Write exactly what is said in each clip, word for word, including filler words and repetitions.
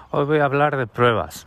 Hoy voy a hablar de pruebas.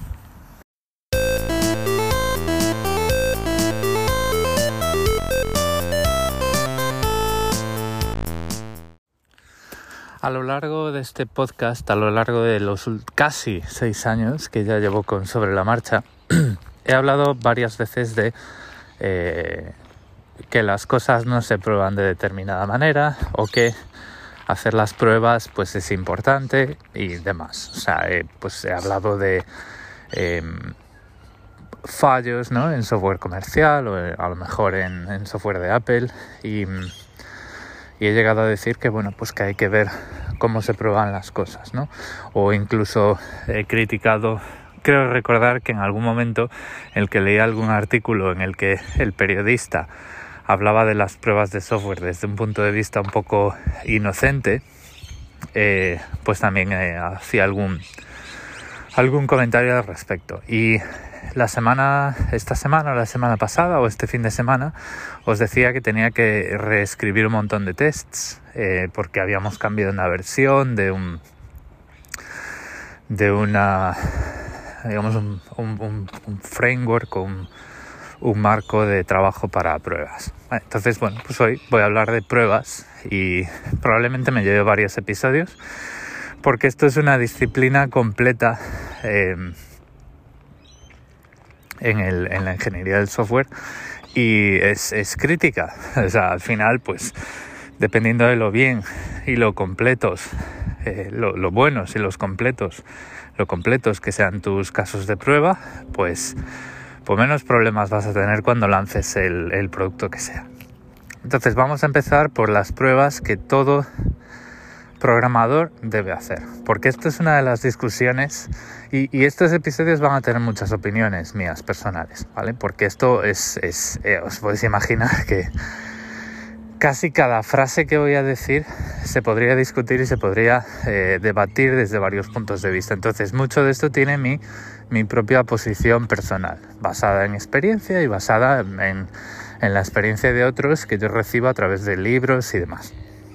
A lo largo de este podcast, a lo largo de los casi seis años que ya llevo con Sobre la Marcha, he hablado varias veces de eh, que las cosas no se prueban de determinada manera o que hacer las pruebas pues es importante y demás. O sea, eh, pues he hablado de eh, fallos, ¿no?, en software comercial o eh, a lo mejor en, en software de Apple y, y he llegado a decir que bueno, pues que hay que ver cómo se prueban las cosas, ¿no? O incluso he criticado, creo recordar que en algún momento en el que leí algún artículo en el que el periodista hablaba de las pruebas de software desde un punto de vista un poco inocente, eh, pues también eh, hacía algún algún comentario al respecto. Y la semana, esta semana o la semana pasada o este fin de semana os decía que tenía que reescribir un montón de tests eh, porque habíamos cambiado una versión de un de una digamos un, un, un, un framework o un, un marco de trabajo para pruebas. Entonces, bueno, pues hoy voy a hablar de pruebas y probablemente me lleve varios episodios porque esto es una disciplina completa eh, en, el, en la ingeniería del software y es, es crítica. O sea, al final, pues, dependiendo de lo bien y lo completos, eh, lo, lo buenos y los completos, lo completos que sean tus casos de prueba, pues, pues menos problemas vas a tener cuando lances el, el producto que sea. Entonces, vamos a empezar por las pruebas que todo programador debe hacer, porque esto es una de las discusiones y, y estos episodios van a tener muchas opiniones mías personales, ¿vale? Porque esto es, es eh, os podéis imaginar que casi cada frase que voy a decir se podría discutir y se podría eh, debatir desde varios puntos de vista. Entonces, mucho de esto tiene mi, mi propia posición personal, basada en experiencia y basada en, en la experiencia de otros que yo recibo a través de libros y demás.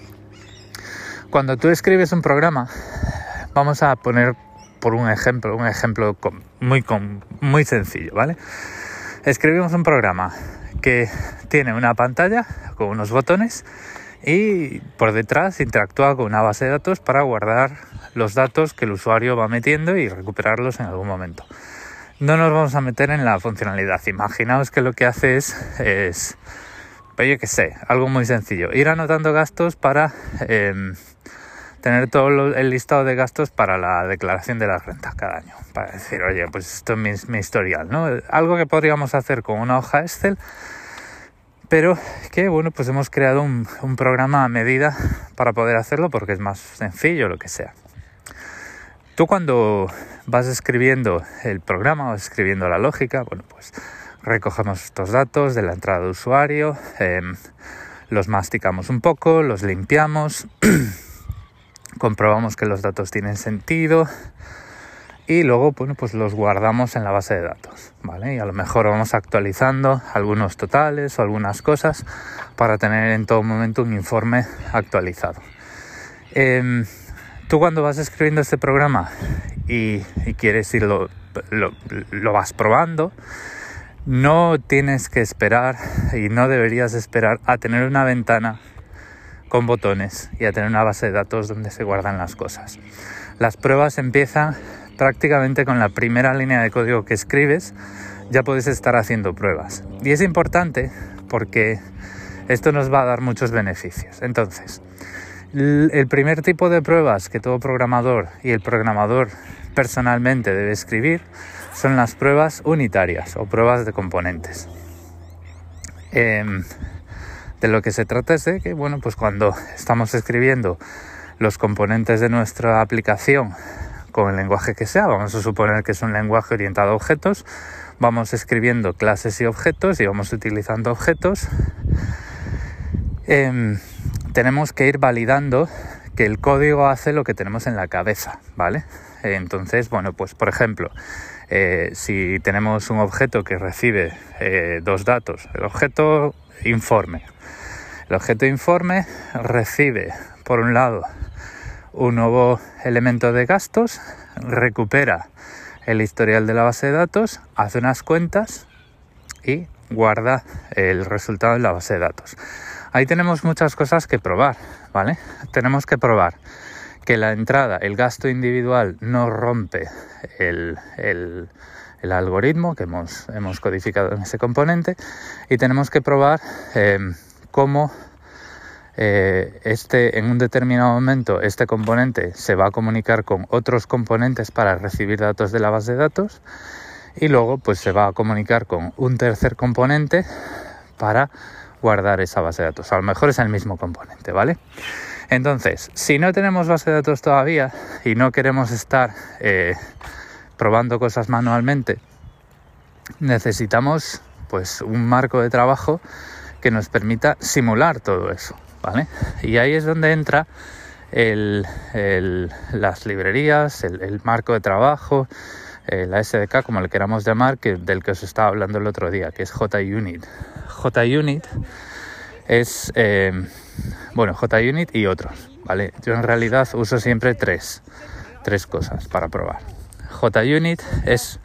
Cuando tú escribes un programa, vamos a poner por un ejemplo, un ejemplo muy, muy sencillo, ¿vale? Escribimos un programa que tiene una pantalla con unos botones y por detrás interactúa con una base de datos para guardar los datos que el usuario va metiendo y recuperarlos en algún momento. No nos vamos a meter en la funcionalidad. Imaginaos que lo que hace es, es pues yo qué sé, algo muy sencillo. Ir anotando gastos para eh, tener todo lo, el listado de gastos para la declaración de las rentas cada año. Para decir, oye, pues esto es mi, mi historial, ¿no? Algo que podríamos hacer con una hoja Excel, pero que, bueno, pues hemos creado un, un programa a medida para poder hacerlo porque es más sencillo, lo que sea. Tú cuando vas escribiendo el programa o escribiendo la lógica, bueno, pues recogemos estos datos de la entrada de usuario, eh, los masticamos un poco, los limpiamos, comprobamos que los datos tienen sentido y luego, bueno, pues los guardamos en la base de datos, ¿vale? Y a lo mejor vamos actualizando algunos totales o algunas cosas para tener en todo momento un informe actualizado. Eh, tú cuando vas escribiendo este programa y, y quieres irlo, lo, lo vas probando, no tienes que esperar y no deberías esperar a tener una ventana con botones y a tener una base de datos donde se guardan las cosas. Las pruebas empiezan prácticamente con la primera línea de código que escribes, ya puedes estar haciendo pruebas. Y es importante porque esto nos va a dar muchos beneficios. Entonces, el primer tipo de pruebas que todo programador y el programador personalmente debe escribir son las pruebas unitarias o pruebas de componentes. Eh, de lo que se trata es de que, bueno, pues cuando estamos escribiendo los componentes de nuestra aplicación con el lenguaje que sea, vamos a suponer que es un lenguaje orientado a objetos, vamos escribiendo clases y objetos y vamos utilizando objetos. Eh, tenemos que ir validando que el código hace lo que tenemos en la cabeza, ¿vale? Entonces, bueno, pues por ejemplo, eh, si tenemos un objeto que recibe eh, dos datos, el objeto informe. El objeto informe recibe, por un lado, un nuevo elemento de gastos, recupera el historial de la base de datos, hace unas cuentas y guarda el resultado en la base de datos. Ahí tenemos muchas cosas que probar, ¿vale? Tenemos que probar que la entrada, el gasto individual, no rompe el, el, el algoritmo que hemos, hemos codificado en ese componente, y tenemos que probar eh, cómo eh, este, en un determinado momento este componente se va a comunicar con otros componentes para recibir datos de la base de datos, y luego pues se va a comunicar con un tercer componente para guardar esa base de datos. A lo mejor es el mismo componente, ¿vale? Entonces, si no tenemos base de datos todavía y no queremos estar eh, probando cosas manualmente, necesitamos pues un marco de trabajo que nos permita simular todo eso, ¿vale? Y ahí es donde entra el, el, las librerías, el, el marco de trabajo, eh, la S D K, como le queramos llamar, que, del que os estaba hablando el otro día, que es JUnit. JUnit es, eh, bueno, JUnit y otros, ¿vale? Yo en realidad uso siempre tres, tres cosas para probar. JUnit es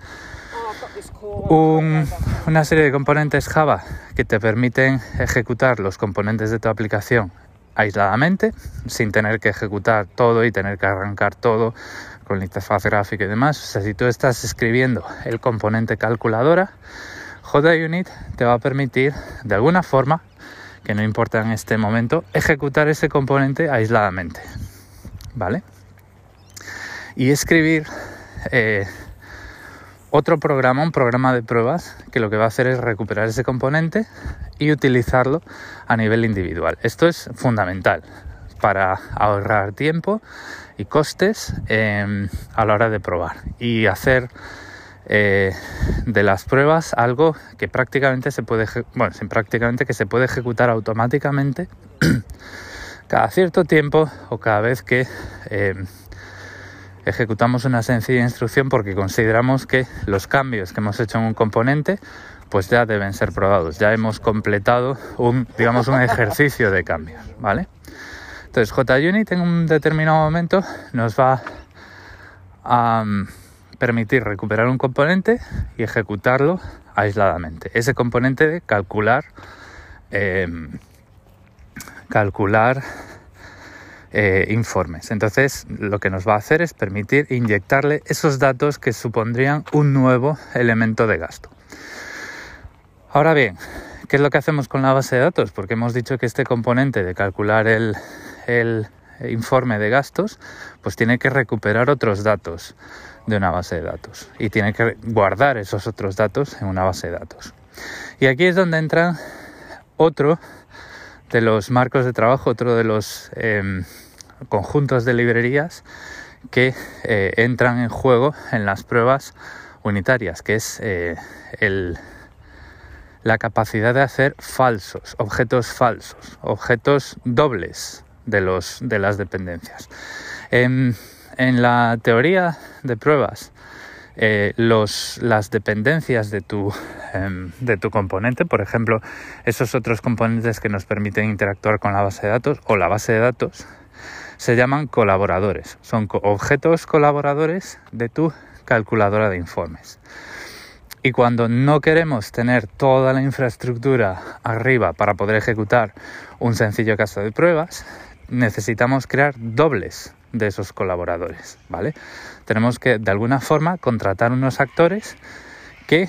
un, una serie de componentes Java que te permiten ejecutar los componentes de tu aplicación aisladamente, sin tener que ejecutar todo y tener que arrancar todo con la interfaz gráfica y demás. O sea, si tú estás escribiendo el componente calculadora, JUnit te va a permitir, de alguna forma, que no importa en este momento, ejecutar ese componente aisladamente, ¿vale? Y escribir eh, otro programa, un programa de pruebas, que lo que va a hacer es recuperar ese componente y utilizarlo a nivel individual. Esto es fundamental para ahorrar tiempo y costes eh, a la hora de probar y hacer Eh, de las pruebas algo que prácticamente se puede bueno prácticamente que se puede ejecutar automáticamente cada cierto tiempo o cada vez que eh, ejecutamos una sencilla instrucción, porque consideramos que los cambios que hemos hecho en un componente pues ya deben ser probados, ya hemos completado un digamos un ejercicio de cambios, ¿vale? Entonces JUnit en un determinado momento nos va a um, permitir recuperar un componente y ejecutarlo aisladamente. Ese componente de calcular eh, calcular eh, informes. Entonces, lo que nos va a hacer es permitir inyectarle esos datos que supondrían un nuevo elemento de gasto. Ahora bien, ¿qué es lo que hacemos con la base de datos? Porque hemos dicho que este componente de calcular el, el informe de gastos, pues tiene que recuperar otros datos de una base de datos y tiene que guardar esos otros datos en una base de datos. Y aquí es donde entra otro de los marcos de trabajo, otro de los eh, conjuntos de librerías que eh, entran en juego en las pruebas unitarias, que es eh, el, la capacidad de hacer falsos, objetos falsos, objetos dobles de, los, de las dependencias. En, en la teoría de pruebas, eh, los, las dependencias de tu, eh, de tu componente, por ejemplo, esos otros componentes que nos permiten interactuar con la base de datos o la base de datos, se llaman colaboradores. Son co- objetos colaboradores de tu calculadora de informes. Y cuando no queremos tener toda la infraestructura arriba para poder ejecutar un sencillo caso de pruebas, necesitamos crear dobles de esos colaboradores, ¿vale? Tenemos que, de alguna forma, contratar unos actores que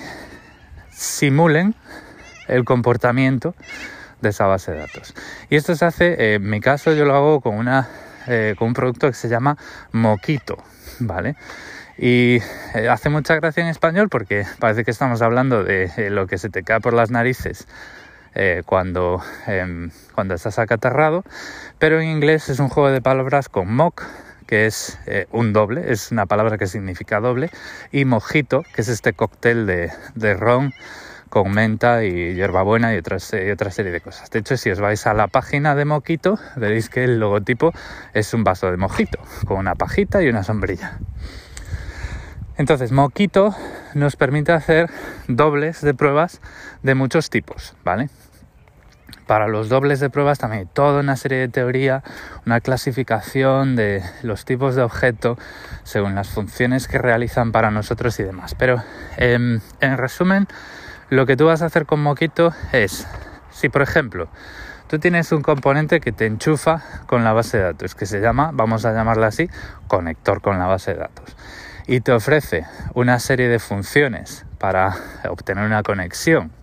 simulen el comportamiento de esa base de datos. Y esto se hace, eh, en mi caso yo lo hago con, una, eh, con un producto que se llama Mockito, ¿vale? Y eh, hace mucha gracia en español porque parece que estamos hablando de eh, lo que se te cae por las narices eh, cuando, eh, cuando estás acatarrado, pero en inglés es un juego de palabras con mock, que es eh, un doble, es una palabra que significa doble, y mojito, que es este cóctel de, de ron con menta y hierbabuena y, otras, y otra serie de cosas. De hecho, si os vais a la página de Mockito, veréis que el logotipo es un vaso de mojito, con una pajita y una sombrilla. Entonces, Mockito nos permite hacer dobles de pruebas de muchos tipos, ¿vale? Para los dobles de pruebas también hay toda una serie de teoría, una clasificación de los tipos de objeto según las funciones que realizan para nosotros y demás. Pero eh, en resumen, lo que tú vas a hacer con Mockito es, si por ejemplo tú tienes un componente que te enchufa con la base de datos, que se llama, vamos a llamarla así, conector con la base de datos, y te ofrece una serie de funciones para obtener una conexión,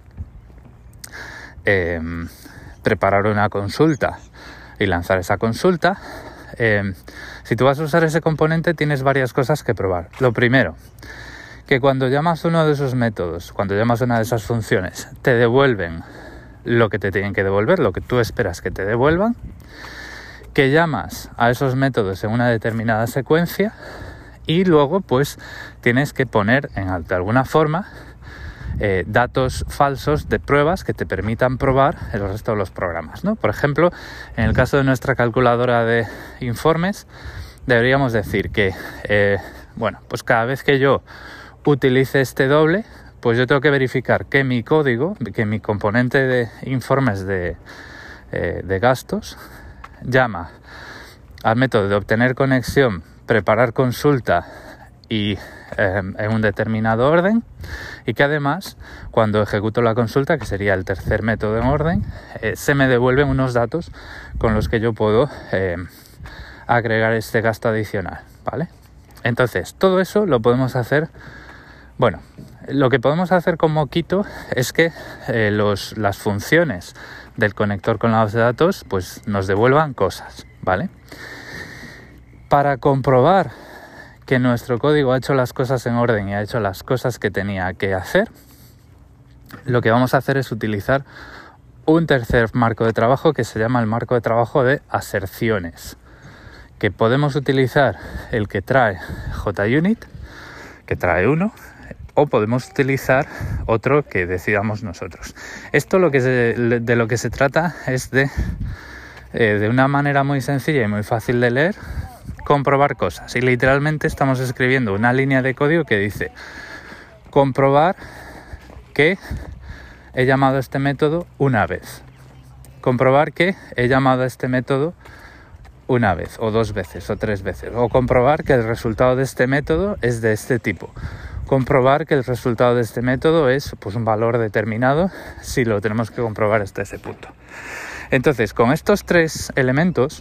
eh, preparar una consulta y lanzar esa consulta, eh, si tú vas a usar ese componente tienes varias cosas que probar. Lo primero, que cuando llamas uno de esos métodos, cuando llamas una de esas funciones, te devuelven lo que te tienen que devolver, lo que tú esperas que te devuelvan, que llamas a esos métodos en una determinada secuencia y luego pues tienes que poner en de alguna forma eh, datos falsos de pruebas que te permitan probar el resto de los programas, ¿no? Por ejemplo, en el caso de nuestra calculadora de informes, deberíamos decir que eh, bueno, pues cada vez que yo utilice este doble, pues yo tengo que verificar que mi código, que mi componente de informes de, eh, de gastos llama al método de obtener conexión, preparar consulta y eh, en un determinado orden, y que además cuando ejecuto la consulta, que sería el tercer método en orden, eh, se me devuelven unos datos con los que yo puedo eh, agregar este gasto adicional, ¿vale? Entonces, todo eso lo podemos hacer. Bueno, lo que podemos hacer con Mockito es que eh, los, las funciones del conector con la base de datos pues nos devuelvan cosas, ¿vale? Para comprobar que nuestro código ha hecho las cosas en orden y ha hecho las cosas que tenía que hacer, lo que vamos a hacer es utilizar un tercer marco de trabajo que se llama el marco de trabajo de aserciones, que podemos utilizar el que trae JUnit, que trae uno, o podemos utilizar otro que decidamos nosotros. Esto lo que se, de lo que se trata es de, eh, de una manera muy sencilla y muy fácil de leer, comprobar cosas. Y literalmente estamos escribiendo una línea de código que dice comprobar que he llamado a este método una vez. Comprobar que he llamado a este método una vez, o dos veces, o tres veces. O comprobar que el resultado de este método es de este tipo. Comprobar que el resultado de este método es pues un valor determinado si lo tenemos que comprobar hasta ese punto. Entonces, con estos tres elementos,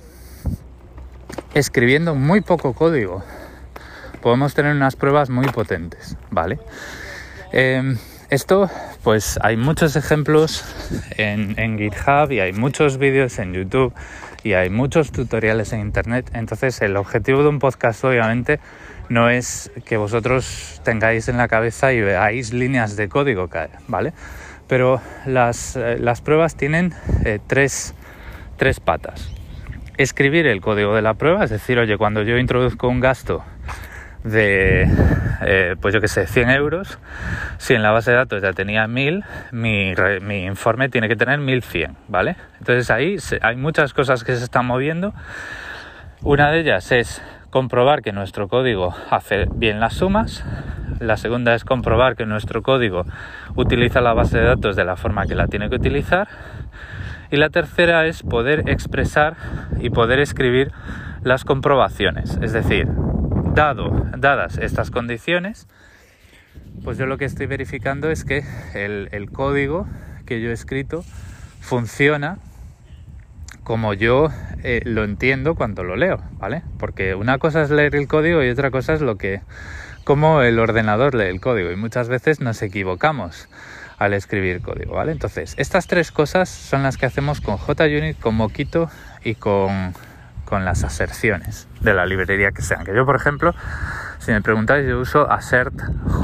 escribiendo muy poco código, podemos tener unas pruebas muy potentes, ¿vale? Eh, esto, pues hay muchos ejemplos en, en GitHub y hay muchos vídeos en YouTube y hay muchos tutoriales en Internet. Entonces, el objetivo de un podcast, obviamente, no es que vosotros tengáis en la cabeza y veáis líneas de código caer, ¿vale? Pero las, eh, las pruebas tienen eh, tres, tres patas. Escribir el código de la prueba, es decir, oye, cuando yo introduzco un gasto de, eh, pues yo qué sé, cien euros, si en la base de datos ya tenía mil, mi, mi informe tiene que tener mil cien, ¿vale? Entonces ahí se, hay muchas cosas que se están moviendo. Una de ellas es comprobar que nuestro código hace bien las sumas. La segunda es comprobar que nuestro código utiliza la base de datos de la forma que la tiene que utilizar. Y la tercera es poder expresar y poder escribir las comprobaciones. Es decir, dado, dadas estas condiciones, pues yo lo que estoy verificando es que el, el código que yo he escrito funciona como yo eh, lo entiendo cuando lo leo, ¿vale? Porque una cosa es leer el código y otra cosa es lo que, cómo el ordenador lee el código, y muchas veces nos equivocamos al escribir código, ¿vale? Entonces, estas tres cosas son las que hacemos con JUnit, con Mockito y con, con las aserciones de la librería que sean. Que yo, por ejemplo, si me preguntáis, yo uso AssertJ.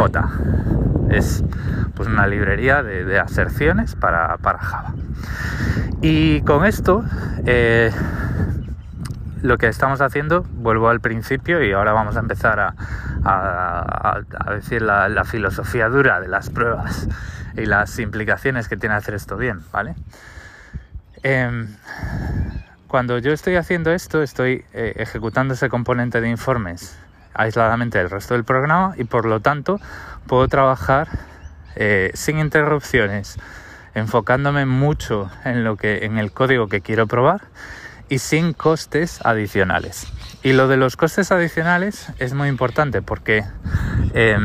Es pues una librería de, de aserciones para, para Java. Y con esto, eh, lo que estamos haciendo, vuelvo al principio y ahora vamos a empezar a, a, a decir la, la filosofía dura de las pruebas y las implicaciones que tiene hacer esto bien, ¿vale? Eh, cuando yo estoy haciendo esto, estoy eh, ejecutando ese componente de informes aisladamente del resto del programa y por lo tanto puedo trabajar eh, sin interrupciones enfocándome mucho en lo que, en el código que quiero probar y sin costes adicionales. Y lo de los costes adicionales es muy importante porque eh,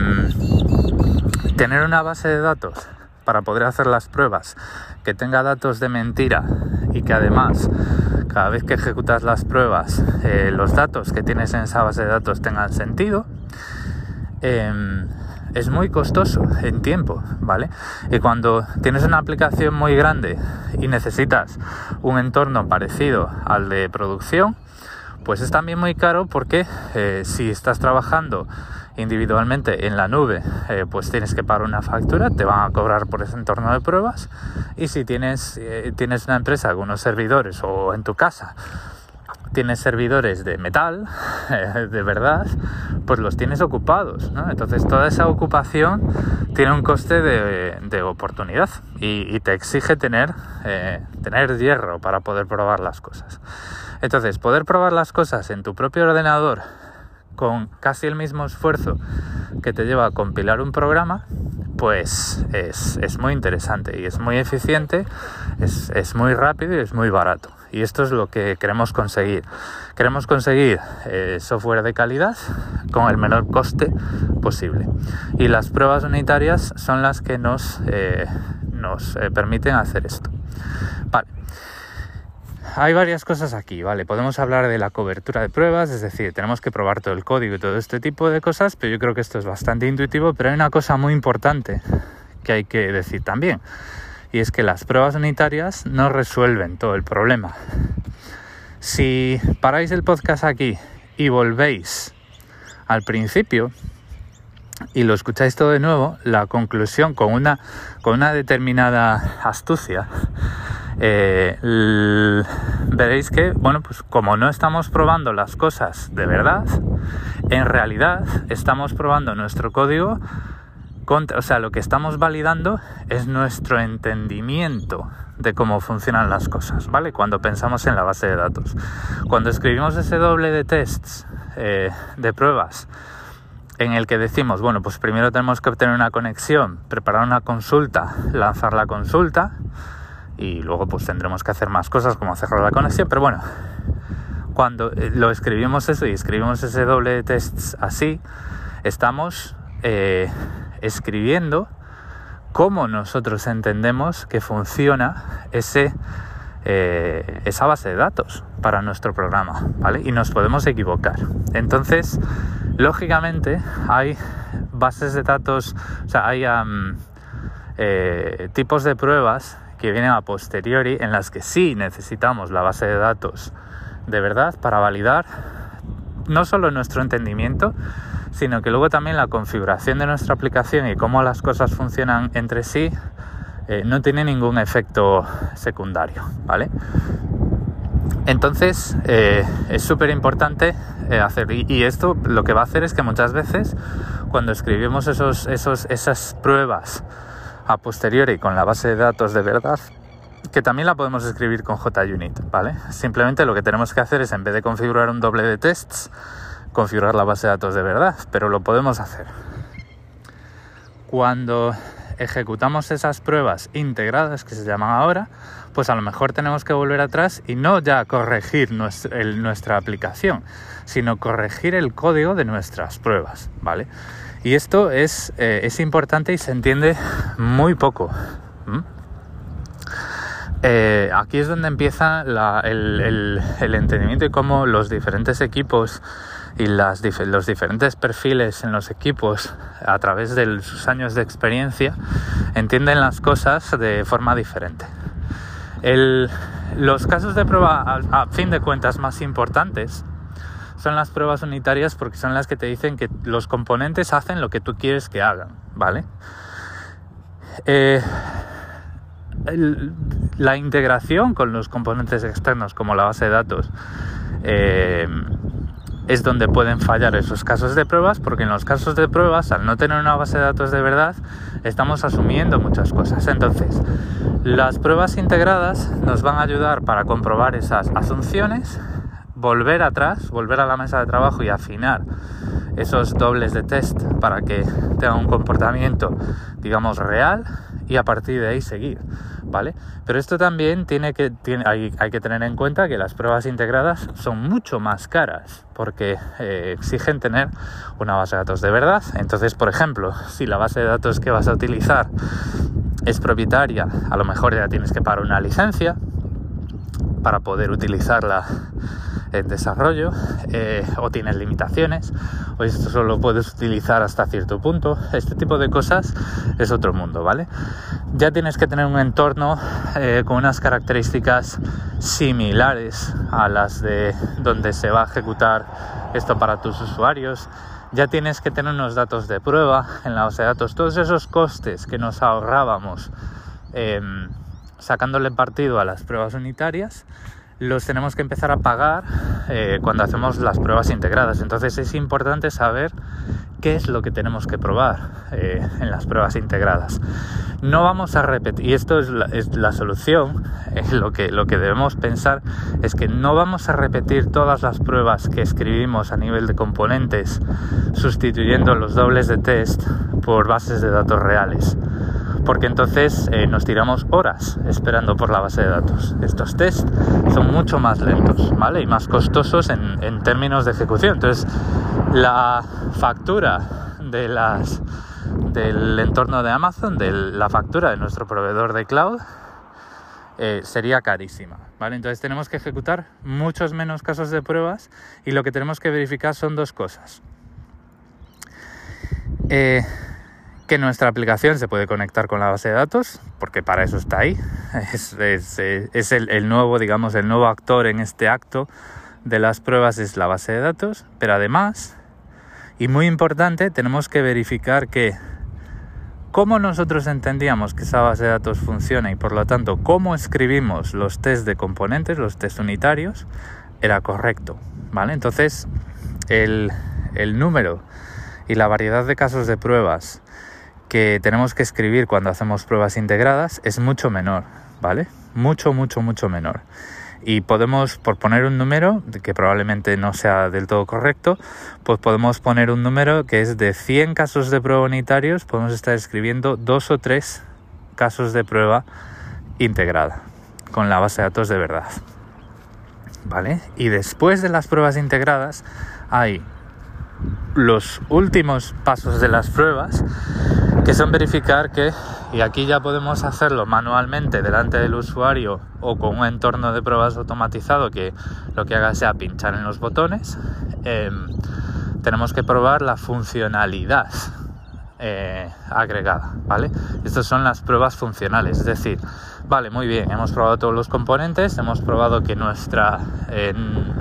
tener una base de datos para poder hacer las pruebas que tenga datos de mentira y que además cada vez que ejecutas las pruebas eh, los datos que tienes en esa base de datos tengan sentido, eh, es muy costoso en tiempo, ¿vale? Y cuando tienes una aplicación muy grande y necesitas un entorno parecido al de producción, pues es también muy caro porque eh, si estás trabajando individualmente en la nube, eh, pues tienes que pagar una factura, te van a cobrar por ese entorno de pruebas, y si tienes, eh, tienes una empresa con unos servidores, o en tu casa tienes servidores de metal, eh, de verdad, pues los tienes ocupados, ¿no? Entonces toda esa ocupación tiene un coste de, de oportunidad y, y te exige tener, eh, tener hierro para poder probar las cosas. Entonces, poder probar las cosas en tu propio ordenador con casi el mismo esfuerzo que te lleva a compilar un programa, pues es, es muy interesante y es muy eficiente, es, es muy rápido y es muy barato. Y esto es lo que queremos conseguir. Queremos conseguir eh, software de calidad con el menor coste posible. Y las pruebas unitarias son las que nos, eh, nos eh, permiten hacer esto. Vale. Hay varias cosas aquí, ¿vale? Podemos hablar de la cobertura de pruebas, es decir, tenemos que probar todo el código y todo este tipo de cosas, pero yo creo que esto es bastante intuitivo, pero hay una cosa muy importante que hay que decir también, y es que las pruebas unitarias no resuelven todo el problema. Si paráis el podcast aquí y volvéis al principio y lo escucháis todo de nuevo, la conclusión con una, con una determinada astucia, Eh, l- veréis que, bueno, pues como no estamos probando las cosas de verdad, en realidad estamos probando nuestro código contra, o sea, lo que estamos validando es nuestro entendimiento de cómo funcionan las cosas, ¿vale? Cuando pensamos en la base de datos. Cuando escribimos ese doble de tests, eh, de pruebas, en el que decimos, bueno, pues primero tenemos que obtener una conexión, preparar una consulta, lanzar la consulta, y luego pues tendremos que hacer más cosas como cerrar la conexión, pero bueno, cuando lo escribimos eso y escribimos ese doble de tests así, estamos eh, escribiendo cómo nosotros entendemos que funciona ese, eh, esa base de datos para nuestro programa, ¿vale? Y nos podemos equivocar. Entonces, lógicamente, hay bases de datos, o sea, hay um, eh, tipos de pruebas que vienen a posteriori en las que sí necesitamos la base de datos de verdad para validar no solo nuestro entendimiento, sino que luego también la configuración de nuestra aplicación y cómo las cosas funcionan entre sí eh, no tiene ningún efecto secundario, ¿vale? Entonces eh, es súper importante eh, hacer, y, y esto lo que va a hacer es que muchas veces cuando escribimos esos, esos, esas pruebas a posteriori con la base de datos de verdad, que también la podemos escribir con JUnit, ¿vale? Simplemente lo que tenemos que hacer es, en vez de configurar un doble de tests, configurar la base de datos de verdad, pero lo podemos hacer. Cuando ejecutamos esas pruebas integradas, que se llaman ahora, pues a lo mejor tenemos que volver atrás y no ya corregir nuestra, el, nuestra aplicación, sino corregir el código de nuestras pruebas, ¿vale? Y esto es, eh, es importante y se entiende muy poco. ¿Mm? Eh, aquí es donde empieza la, el, el, el entendimiento y cómo los diferentes equipos y las, los diferentes perfiles en los equipos, a través de sus años de experiencia, entienden las cosas de forma diferente. El, los casos de prueba, a, a fin de cuentas, más importantes son las pruebas unitarias, porque son las que te dicen que los componentes hacen lo que tú quieres que hagan, ¿vale? Eh, el, la integración con los componentes externos, como la base de datos, eh, es donde pueden fallar esos casos de pruebas, porque en los casos de pruebas, al no tener una base de datos de verdad, estamos asumiendo muchas cosas. Entonces, las pruebas integradas nos van a ayudar para comprobar esas asunciones, volver atrás, volver a la mesa de trabajo y afinar esos dobles de test para que tengan un comportamiento, digamos, real, y a partir de ahí seguir, ¿vale? Pero esto también tiene que, tiene, hay, hay que tener en cuenta que las pruebas integradas son mucho más caras porque eh, exigen tener una base de datos de verdad. Entonces, por ejemplo, si la base de datos que vas a utilizar es propietaria, a lo mejor ya tienes que pagar una licencia para poder utilizarla en desarrollo, eh, o tienes limitaciones, o esto solo lo puedes utilizar hasta cierto punto. Este tipo de cosas es otro mundo, ¿vale? Ya tienes que tener un entorno eh, con unas características similares a las de donde se va a ejecutar esto para tus usuarios. Ya tienes que tener unos datos de prueba en la base de datos. Todos esos costes que nos ahorrábamos eh, sacándole partido a las pruebas unitarias, los tenemos que empezar a pagar eh, cuando hacemos las pruebas integradas. Entonces es importante saber qué es lo que tenemos que probar eh, en las pruebas integradas. No vamos a repetir, y esto es la, es la solución, eh, lo, que, lo que debemos pensar es que no vamos a repetir todas las pruebas que escribimos a nivel de componentes sustituyendo los dobles de test por bases de datos reales. Porque entonces eh, nos tiramos horas esperando por la base de datos. Estos tests son mucho más lentos, ¿vale? Y más costosos en, en términos de ejecución. Entonces, la factura de las, del entorno de Amazon, de la factura de nuestro proveedor de cloud, eh, sería carísima, ¿vale? Entonces tenemos que ejecutar muchos menos casos de pruebas y lo que tenemos que verificar son dos cosas. Eh... que nuestra aplicación se puede conectar con la base de datos, porque para eso está ahí. Es, es, es el, el nuevo, digamos, el nuevo actor en este acto de las pruebas es la base de datos, pero además, y muy importante, tenemos que verificar que cómo nosotros entendíamos que esa base de datos funciona y por lo tanto cómo escribimos los test de componentes, los test unitarios, era correcto, ¿vale? Entonces, el, el número y la variedad de casos de pruebas que tenemos que escribir cuando hacemos pruebas integradas es mucho menor, ¿vale? Mucho, mucho, mucho menor. Y podemos, por poner un número, que probablemente no sea del todo correcto, pues podemos poner un número que es de cien casos de prueba unitarios, podemos estar escribiendo dos o tres casos de prueba integrada, con la base de datos de verdad, ¿vale? Y después de las pruebas integradas hay los últimos pasos de las pruebas, que son verificar que, y aquí ya podemos hacerlo manualmente delante del usuario o con un entorno de pruebas automatizado que lo que haga sea pinchar en los botones, eh, tenemos que probar la funcionalidad eh, agregada, ¿vale? Estas son las pruebas funcionales, es decir, vale, muy bien, hemos probado todos los componentes, hemos probado que nuestra... Eh,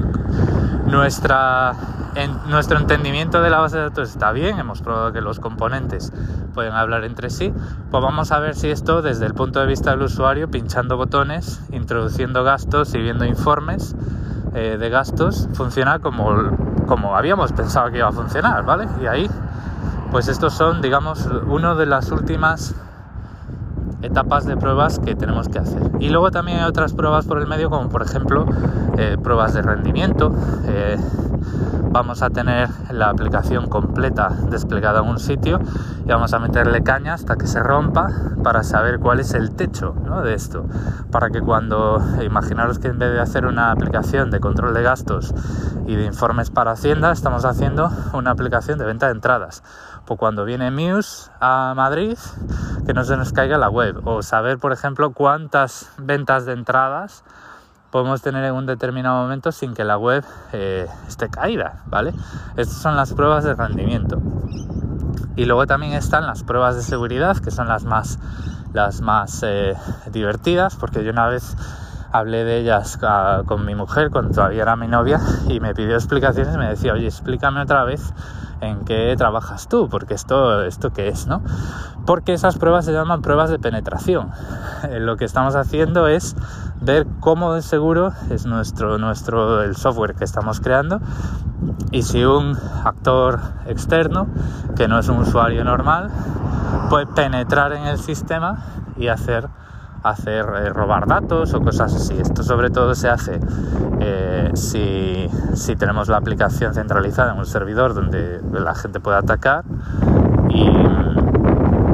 nuestra En nuestro entendimiento de la base de datos está bien, hemos probado que los componentes pueden hablar entre sí, pues vamos a ver si esto desde el punto de vista del usuario, pinchando botones, introduciendo gastos y viendo informes eh, de gastos, funciona como, como habíamos pensado que iba a funcionar, ¿vale? Y ahí, pues estos son, digamos, una de las últimas etapas de pruebas que tenemos que hacer. Y luego también hay otras pruebas por el medio, como por ejemplo eh, pruebas de rendimiento. Eh, vamos a tener la aplicación completa desplegada en un sitio y vamos a meterle caña hasta que se rompa para saber cuál es el techo, ¿no?, de esto, para que cuando, imaginaros que en vez de hacer una aplicación de control de gastos y de informes para Hacienda, estamos haciendo una aplicación de venta de entradas. Pues cuando viene Muse a Madrid, que no se nos caiga la web, o saber, por ejemplo, cuántas ventas de entradas podemos tener en un determinado momento sin que la web eh, esté caída, ¿vale? Estas son las pruebas de rendimiento. Y luego también están las pruebas de seguridad, que son las más, las más eh, divertidas, porque yo una vez hablé de ellas a, con mi mujer cuando todavía era mi novia y me pidió explicaciones y me decía, oye, explícame otra vez en qué trabajas tú, porque esto, esto qué es, ¿no? Porque esas pruebas se llaman pruebas de penetración. Eh, lo que estamos haciendo es ver cómo de seguro es nuestro, nuestro, el software que estamos creando, y si un actor externo, que no es un usuario normal, puede penetrar en el sistema y hacer hacer eh, robar datos o cosas así. Esto sobre todo se hace eh, si, si tenemos la aplicación centralizada en un servidor donde la gente puede atacar, y,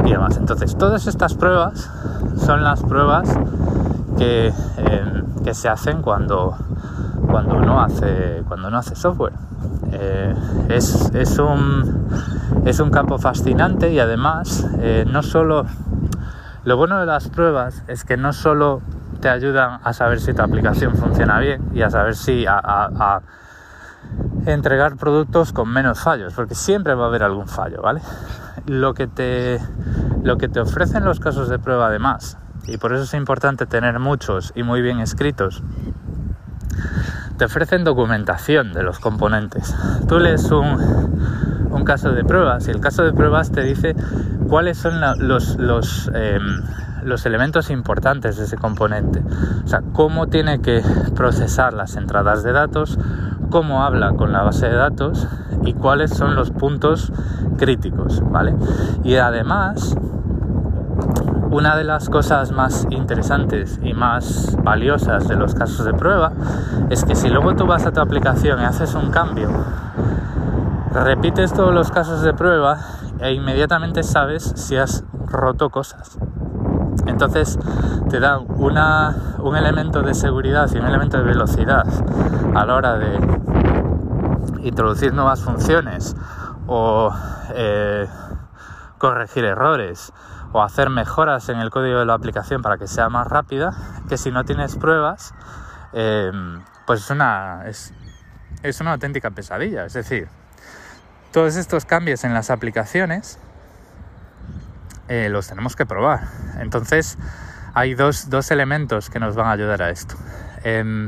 y demás. Entonces, todas estas pruebas son las pruebas que, eh, que se hacen cuando, cuando, uno hace, cuando uno hace software. Eh, es, es, un, es un campo fascinante y además eh, no solo... Lo bueno de las pruebas es que no solo te ayudan a saber si tu aplicación funciona bien y a saber si a, a, a entregar productos con menos fallos, porque siempre va a haber algún fallo, ¿vale? Lo que te, lo que te ofrecen los casos de prueba además, y por eso es importante tener muchos y muy bien escritos, te ofrecen documentación de los componentes. Tú lees un, un caso de pruebas y el caso de pruebas te dice cuáles son la, los, los, eh, los elementos importantes de ese componente. O sea, cómo tiene que procesar las entradas de datos, cómo habla con la base de datos y cuáles son los puntos críticos, ¿vale? Y además, una de las cosas más interesantes y más valiosas de los casos de prueba es que si luego tú vas a tu aplicación y haces un cambio, repites todos los casos de prueba e inmediatamente sabes si has roto cosas. Entonces te da una, un elemento de seguridad y un elemento de velocidad a la hora de introducir nuevas funciones o eh, corregir errores o hacer mejoras en el código de la aplicación para que sea más rápida, que si no tienes pruebas, eh, pues es una, es, es una auténtica pesadilla. Es decir, todos estos cambios en las aplicaciones eh, los tenemos que probar. Entonces, hay dos, dos elementos que nos van a ayudar a esto. Eh,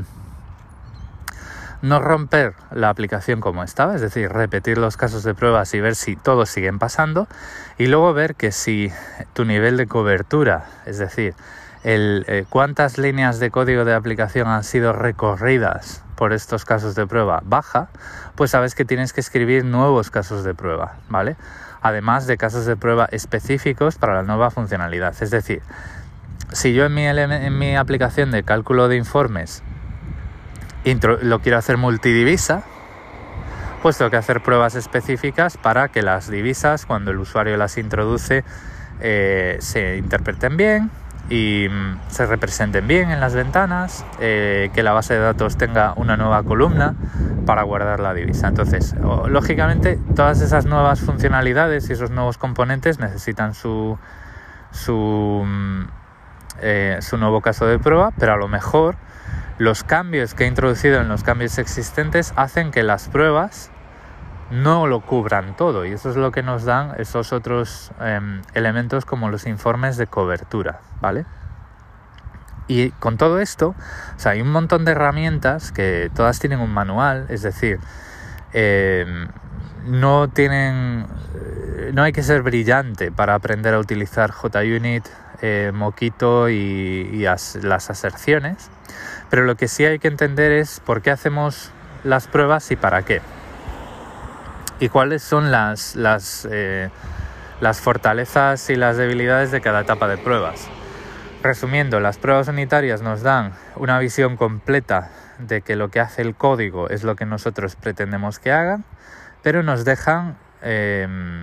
no romper la aplicación como estaba, es decir, repetir los casos de pruebas y ver si todos siguen pasando, y luego ver que si tu nivel de cobertura, es decir, el, eh, cuántas líneas de código de aplicación han sido recorridas por estos casos de prueba baja, pues sabes que tienes que escribir nuevos casos de prueba, ¿vale? Además de casos de prueba específicos para la nueva funcionalidad. Es decir, si yo en mi, en mi aplicación de cálculo de informes Intro, lo quiero hacer multidivisa, pues tengo que hacer pruebas específicas para que las divisas, cuando el usuario las introduce, eh, se interpreten bien y mm, se representen bien en las ventanas, eh, que la base de datos tenga una nueva columna para guardar la divisa. Entonces, o, lógicamente, todas esas nuevas funcionalidades y esos nuevos componentes necesitan su, su, eh, su nuevo caso de prueba, pero a lo mejor los cambios que he introducido en los cambios existentes hacen que las pruebas no lo cubran todo, y eso es lo que nos dan esos otros eh, elementos como los informes de cobertura, ¿vale? Y con todo esto, o sea, hay un montón de herramientas que todas tienen un manual, es decir, eh, no tienen, no hay que ser brillante para aprender a utilizar JUnit, eh, Mockito y, y as, las aserciones. Pero lo que sí hay que entender es por qué hacemos las pruebas y para qué. Y cuáles son las, las, eh, las fortalezas y las debilidades de cada etapa de pruebas. Resumiendo, las pruebas unitarias nos dan una visión completa de que lo que hace el código es lo que nosotros pretendemos que hagan, pero nos dejan, eh,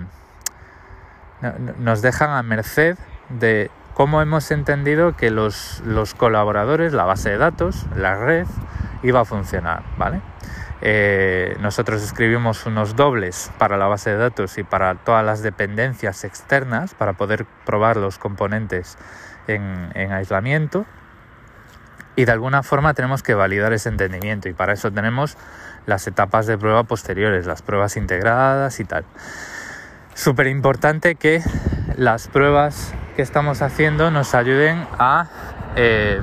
nos dejan a merced de cómo hemos entendido que los, los colaboradores, la base de datos, la red, iba a funcionar, ¿vale? Eh, nosotros escribimos unos dobles para la base de datos y para todas las dependencias externas para poder probar los componentes en, en aislamiento, y de alguna forma tenemos que validar ese entendimiento, y para eso tenemos las etapas de prueba posteriores, las pruebas integradas y tal. Súper importante que las pruebas que estamos haciendo nos ayuden a eh,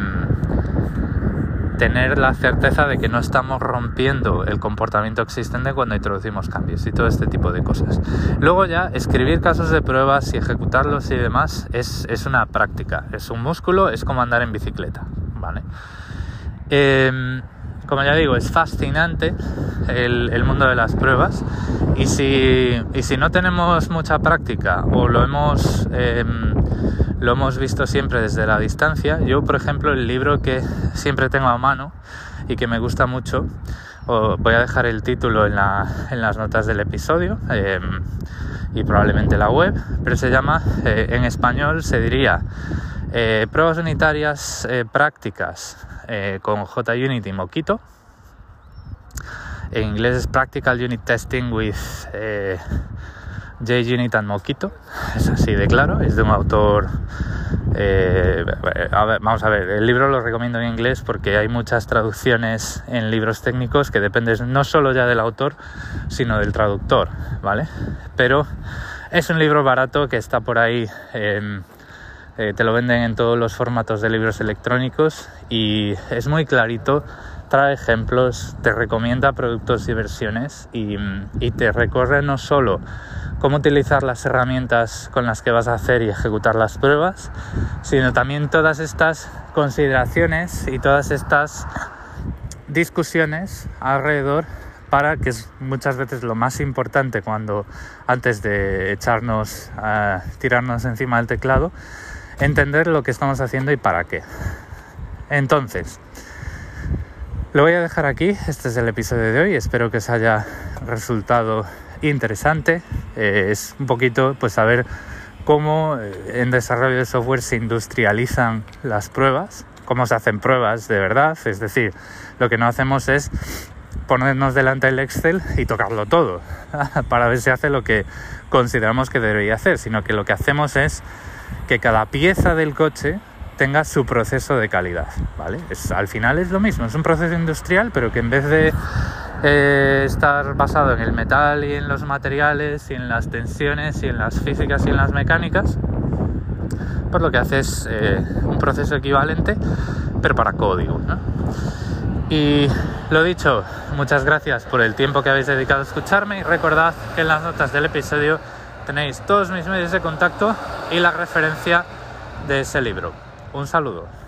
tener la certeza de que no estamos rompiendo el comportamiento existente cuando introducimos cambios y todo este tipo de cosas. Luego ya escribir casos de pruebas y ejecutarlos y demás es, es una práctica, es un músculo, es como andar en bicicleta, ¿vale? Eh, como ya digo, es fascinante el, el mundo de las pruebas, y si, y si no tenemos mucha práctica o lo hemos, eh, lo hemos visto siempre desde la distancia, yo por ejemplo el libro que siempre tengo a mano y que me gusta mucho, o voy a dejar el título en, la, en las notas del episodio, eh, y probablemente la web, pero se llama, eh, en español se diría eh, Pruebas Unitarias eh, Prácticas eh, con JUnit y Mockito. En inglés es Practical Unit Testing with eh, JUnit and Mockito, es así de claro, es de un autor, eh, a ver, vamos a ver, el libro lo recomiendo en inglés porque hay muchas traducciones en libros técnicos que dependen no solo ya del autor, sino del traductor, ¿vale? Pero es un libro barato que está por ahí, eh, eh, te lo venden en todos los formatos de libros electrónicos y es muy clarito. Trae ejemplos, te recomienda productos y versiones y, y te recorre no solo cómo utilizar las herramientas con las que vas a hacer y ejecutar las pruebas, sino también todas estas consideraciones y todas estas discusiones alrededor, para que es muchas veces lo más importante cuando antes de echarnos a tirarnos encima del teclado, entender lo que estamos haciendo y para qué. Entonces, lo voy a dejar aquí. Este es el episodio de hoy. Espero que os haya resultado interesante. Eh, es un poquito pues saber cómo eh, en desarrollo de software se industrializan las pruebas, cómo se hacen pruebas de verdad. Es decir, lo que no hacemos es ponernos delante del Excel y tocarlo todo para ver si hace lo que consideramos que debería hacer, sino que lo que hacemos es que cada pieza del coche tenga su proceso de calidad, ¿vale? Es, al final es lo mismo, es un proceso industrial, pero que en vez de eh, estar basado en el metal y en los materiales y en las tensiones y en las físicas y en las mecánicas, pues lo que hace es eh, un proceso equivalente, pero para código, ¿no? Y lo dicho, muchas gracias por el tiempo que habéis dedicado a escucharme y recordad que en las notas del episodio tenéis todos mis medios de contacto y la referencia de ese libro. Un saludo.